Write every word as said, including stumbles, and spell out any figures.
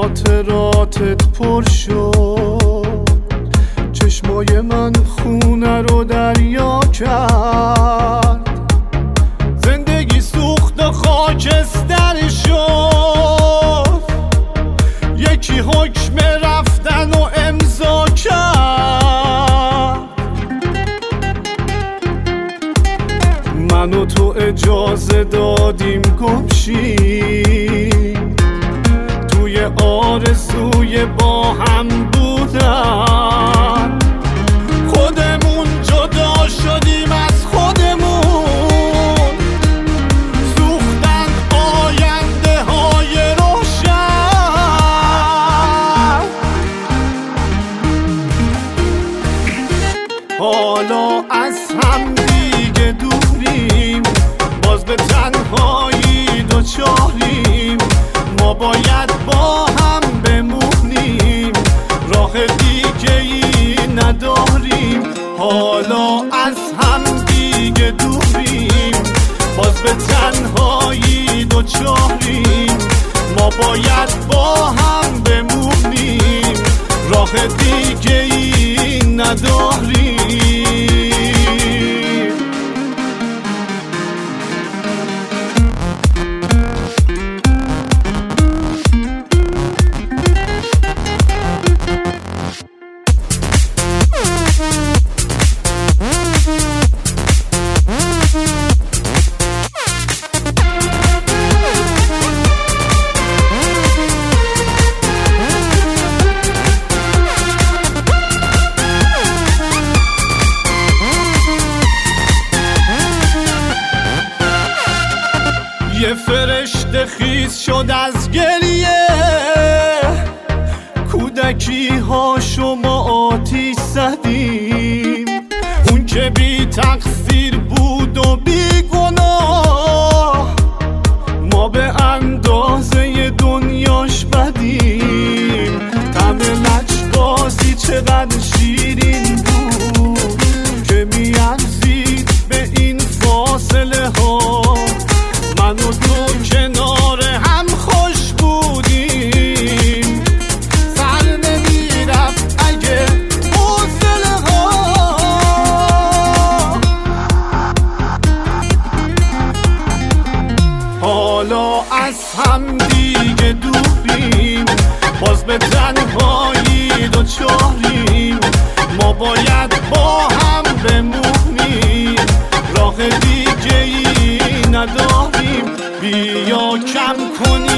خاطراتت پر شد، چشمای من خونه رو دریا کرد، زندگی سوخت و خاکستر شد، یکی حکم رفتن و امضا کرد. من و تو اجازه دادیم گم شیم، توی آرزوی با هم بودن، خودمون جدا شدیم از خودمون، سوختن آینده های روشن. حالا از هم دیگه دوریم، باز به تنهایی دوچاریم، ما باید با هم بمونیم، راه دیگه ای نداریم. حالا از هم دیگه دوریم، باز به تنهایی دوچاریم، ما باید با هم بمونیم، راه دیگه ای نداریم. یه فرشته خیز شد از گریه، کودکی ها شما آتیش زدیم، اون که بی تقصیر بود و بی گناه، ما به اندازه دنیاش بدیم. طعم لجبازی چقدر شیرین بود که میارزید به این فاصله ها، من و تو کنار هم خوش بودیم، سر نمیرفت اگه حوصله ها. حالا از هم دیگه دوریم، باز به تنهایی دوچاریم، ما باید با هم بمونیم، راه دیگه ای نداریم. بیا کم کنی